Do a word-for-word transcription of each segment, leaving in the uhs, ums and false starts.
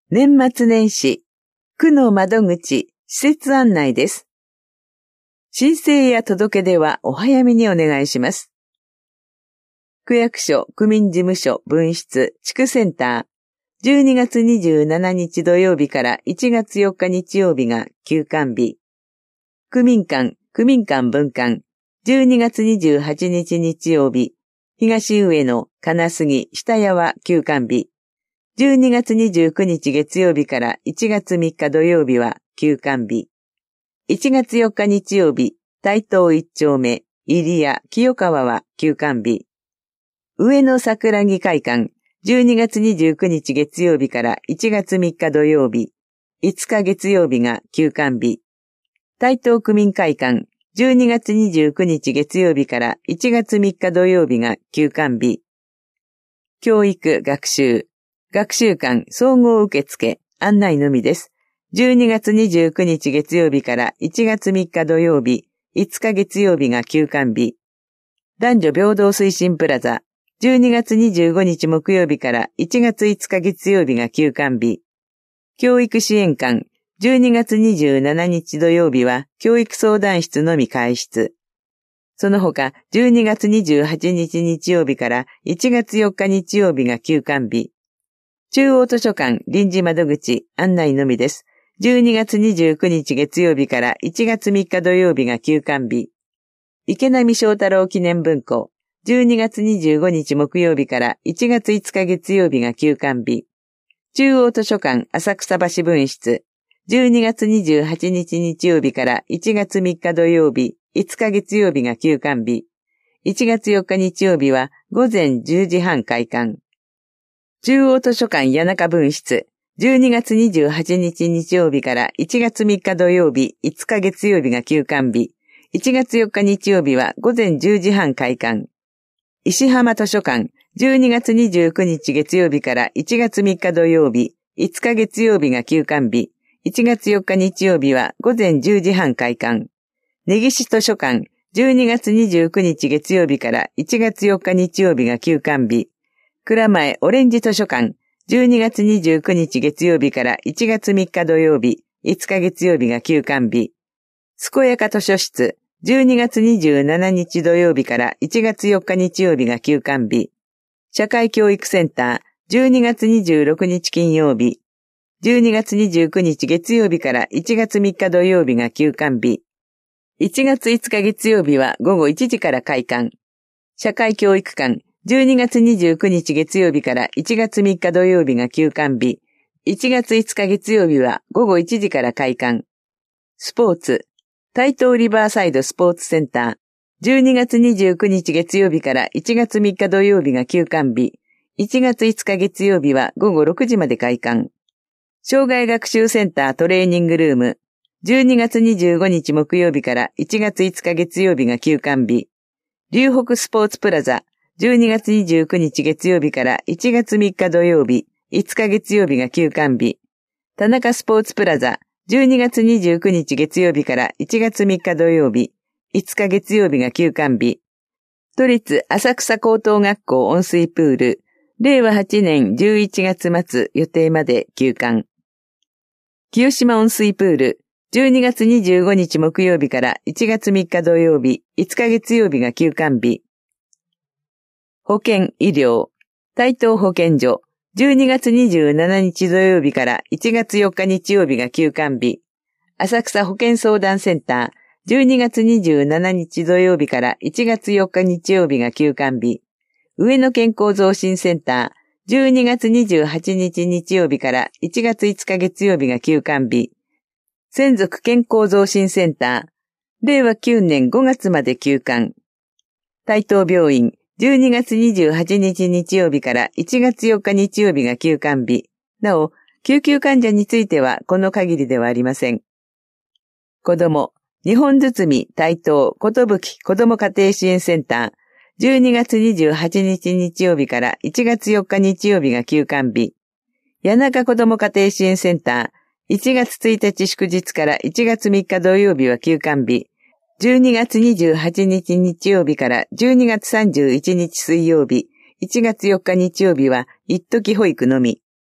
年末年始、区の窓口、施設案内です。申請や届け出はお早めにお願いします。区役所、区民事務所、分室、地区センター、じゅうにがつにじゅうしちにち土曜日からいちがつよっか日曜日が休館日。区民館、区民館分館、じゅうにがつにじゅうはちにち日曜日、東上野、金杉、下谷は休館日。じゅうにがつにじゅうくにち月曜日からいちがつみっか土曜日は休館日。いちがつよっか日曜日、台東一丁目、入谷、清川は休館日。上野桜木会館、じゅうにがつにじゅうくにち月曜日からいちがつみっか土曜日、いつか月曜日が休館日。台東区民会館、じゅうにがつにじゅうくにち月曜日からいちがつみっか土曜日が休館日。教育、学習、学習館総合受付案内のみです。じゅうにがつにじゅうくにち月曜日からいちがつみっか土曜日、いつか月曜日が休館日。男女平等推進プラザ、じゅうにがつにじゅうごにち木曜日からいちがついつか月曜日が休館日。教育支援館、じゅうにがつにじゅうしちにち土曜日は教育相談室のみ開室。その他、じゅうにがつにじゅうはちにち日曜日からいちがつよっか日曜日が休館日。中央図書館臨時窓口案内のみです。じゅうにがつにじゅうくにち月曜日からいちがつみっか土曜日が休館日。池波正太郎記念文庫、じゅうにがつにじゅうごにち木曜日からいちがついつか月曜日が休館日。中央図書館浅草橋分室、じゅうにがつにじゅうはちにち日曜日からいちがつみっか土曜日、いつか月曜日が休館日。いちがつよっか日曜日はごぜんじゅうじはん開館。中央図書館谷中分室、じゅうにがつにじゅうはちにち日曜日からいちがつみっか土曜日、いつか月曜日が休館日。いちがつよっか日曜日はごぜんじゅうじはん開館。石浜図書館、じゅうにがつにじゅうくにち月曜日からいちがつみっか土曜日、いつか月曜日が休館日。いちがつよっか日曜日はごぜんじゅうじはん開館。根岸図書館、じゅうにがつにじゅうくにち月曜日からいちがつよっか日曜日が休館日。蔵前オレンジ図書館、じゅうにがつにじゅうくにち月曜日からいちがつみっか土曜日、いつか月曜日が休館日。健やか図書室、じゅうにがつにじゅうしちにち土曜日からいちがつよっか日曜日が休館日。社会教育センター、じゅうにがつにじゅうろくにち金曜日。じゅうにがつにじゅうくにち月曜日からいちがつみっか土曜日が休館日。いちがついつか月曜日はごごいちじから開館。社会教育館、じゅうにがつにじゅうくにち月曜日からいちがつみっか土曜日が休館日。いちがついつか月曜日はごごいちじから開館。スポーツ、台東リバーサイドスポーツセンター。じゅうにがつにじゅうくにち月曜日からいちがつみっか土曜日が休館日。いちがついつか月曜日はごごろくじまで開館。障害学習センタートレーニングルーム。じゅうにがつにじゅうごにち木曜日からいちがついつか月曜日が休館日。龍北スポーツプラザ。じゅうにがつにじゅうくにち月曜日からいちがつみっか土曜日、いつか月曜日が休館日。田中スポーツプラザ、じゅうにがつにじゅうくにち月曜日からいちがつみっか土曜日、いつか月曜日が休館日。都立浅草高等学校温水プール、れいわはちねんじゅういちがつ末予定まで休館。清島温水プール、じゅうにがつにじゅうごにち木曜日からいちがつみっか土曜日、いつか月曜日が休館日。保健医療、台東保健所、じゅうにがつにじゅうしちにち土曜日からいちがつよっか日曜日が休館日。浅草保健相談センター、じゅうにがつにじゅうしちにち土曜日からいちがつよっか日曜日が休館日。上野健康増進センター、じゅうにがつにじゅうはちにち日曜日からいちがついつか月曜日が休館日。専属健康増進センター、れいわきゅうねんごがつまで休館。台東病院、じゅうにがつにじゅうはちにち日曜日からいちがつよっか日曜日が休館日。なお、救急患者についてはこの限りではありません。子ども、日本包台東ことぶき子ども家庭支援センター、じゅうにがつにじゅうはちにち日曜日からいちがつよっか日曜日が休館日。谷中子ども家庭支援センター、いちがつついたち祝日からいちがつみっか土曜日は休館日。じゅうにがつにじゅうはちにち日曜日からじゅうにがつさんじゅういちにち水曜日、いちがつよっか日曜日は一時保育のみ。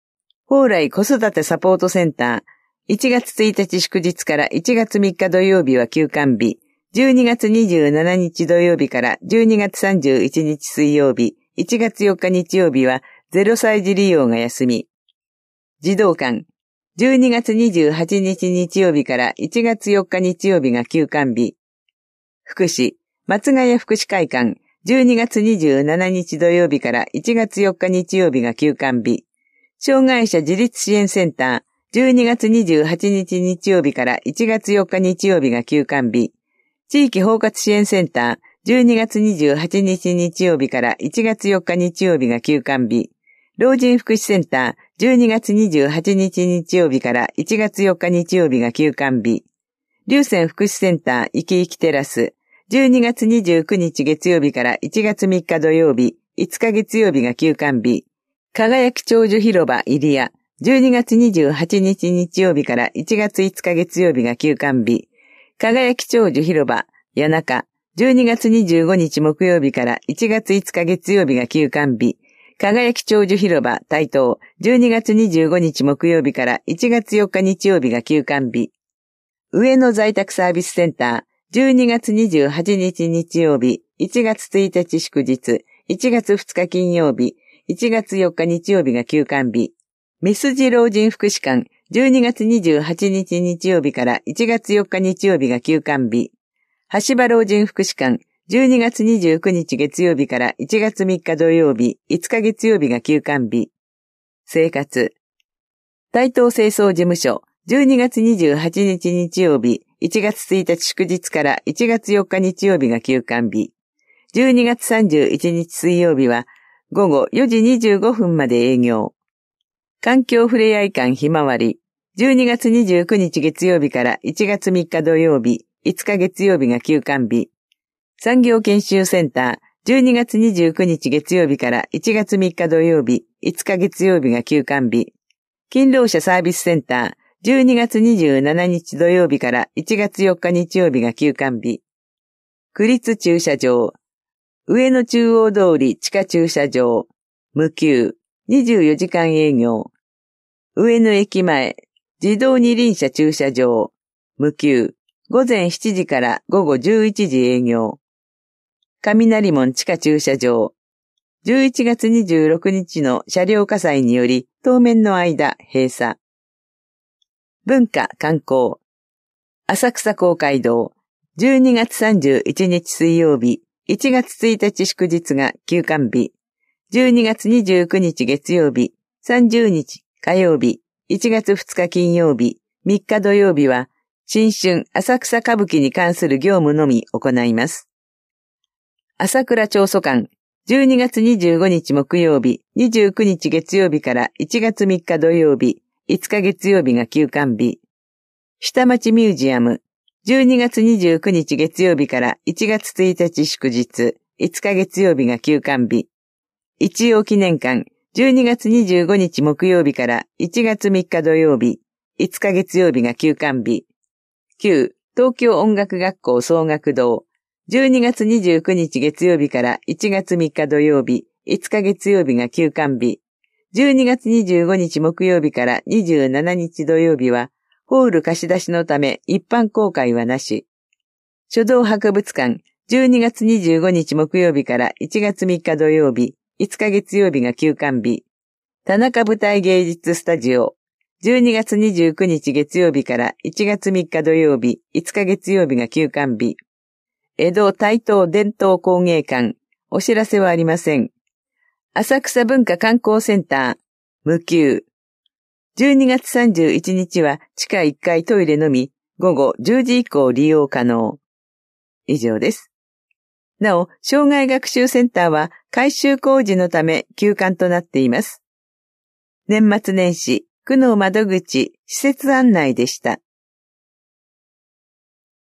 蓬莱子育てサポートセンター、いちがつついたち祝日からいちがつみっか土曜日は休館日、じゅうにがつにじゅうしちにち土曜日からじゅうにがつさんじゅういちにち水曜日、いちがつよっか日曜日はゼロさい児利用が休み。児童館、じゅうにがつにじゅうはちにち日曜日からいちがつよっか日曜日が休館日。福祉、松ヶ谷福祉会館、じゅうにがつにじゅうしちにち土曜日からいちがつよっか日曜日が休館日。障害者自立支援センター、じゅうにがつにじゅうはちにち日曜日からいちがつよっか日曜日が休館日。地域包括支援センター、じゅうにがつにじゅうはちにち日曜日からいちがつよっか日曜日が休館日。老人福祉センター、じゅうにがつにじゅうはちにち日曜日からいちがつよっか日曜日が休館日。龍泉福祉センター、いきいきテラス、じゅうにがつにじゅうくにち月曜日からいちがつみっか土曜日、いつか月曜日が休館日。輝き長寿広場入谷、じゅうにがつにじゅうはちにち日曜日からいちがついつか月曜日が休館日。輝き長寿広場谷中、じゅうにがつにじゅうごにち木曜日からいちがついつか月曜日が休館日。輝き長寿広場台東、じゅうにがつにじゅうごにち木曜日からいちがつよっか日曜日が休館日。上野在宅サービスセンター、じゅうにがつにじゅうはちにち日曜日、いちがつついたち祝日、いちがつふつか金曜日、いちがつよっか日曜日が休館日。三筋老人福祉館、じゅうにがつにじゅうはちにち日曜日からいちがつよっか日曜日が休館日。橋場老人福祉館、じゅうにがつにじゅうくにち月曜日からいちがつみっか土曜日、いつか月曜日が休館日。生活。台東清掃事務所、じゅうにがつにじゅうはちにち日曜日、いちがつついたち祝日からいちがつよっか日曜日が休館日。じゅうにがつさんじゅういちにち水曜日は午後よじにじゅうごふんまで営業。環境ふれあい館ひまわり、じゅうにがつにじゅうくにち月曜日からいちがつみっか土曜日、いつか月曜日が休館日。産業研修センター、じゅうにがつにじゅうくにち月曜日からいちがつみっか土曜日、いつか月曜日が休館日。勤労者サービスセンター、じゅうにがつにじゅうしちにち土曜日からいちがつよっか日曜日が休館日。区立駐車場、上野中央通り地下駐車場、無給、にじゅうよじかん営業。上野駅前、自動二輪車駐車場、無給、ごぜんしちじからごごじゅういちじ営業。雷門地下駐車場、じゅういちがつにじゅうろくにちの車両火災により当面の間閉鎖。文化観光、浅草公会堂、じゅうにがつさんじゅういちにち水曜日、いちがつついたち祝日が休館日、じゅうにがつにじゅうくにち月曜日、さんじゅうにち火曜日、いちがつふつか金曜日、みっか土曜日は新春浅草歌舞伎に関する業務のみ行います。朝倉長祖館、じゅうにがつにじゅうごにち木曜日、にじゅうくにち月曜日からいちがつみっか土曜日、いつか月曜日が休館日。下町ミュージアム、じゅうにがつにじゅうくにち月曜日からいちがつついたち祝日、いつか月曜日が休館日。一葉記念館、じゅうにがつにじゅうごにち木曜日からいちがつみっか土曜日、いつか月曜日が休館日。旧東京音楽学校総学堂、じゅうにがつにじゅうくにち月曜日からいちがつみっか土曜日、いつか月曜日が休館日。じゅうにがつにじゅうごにち木曜日からにじゅうしちにち土曜日は、ホール貸し出しのため一般公開はなし。書道博物館、じゅうにがつにじゅうごにち木曜日からいちがつみっか土曜日、いつか月曜日が休館日。田中舞台芸術スタジオ、じゅうにがつにじゅうくにち月曜日からいちがつみっか土曜日、いつか月曜日が休館日。江戸台東伝統工芸館、お知らせはありません。浅草文化観光センター、無給。じゅうにがつさんじゅういちにちは地下いっかいトイレのみ、ごごじゅうじ以降利用可能。以上です。なお、障害学習センターは改修工事のため休館となっています。年末年始、区の窓口、施設案内でした。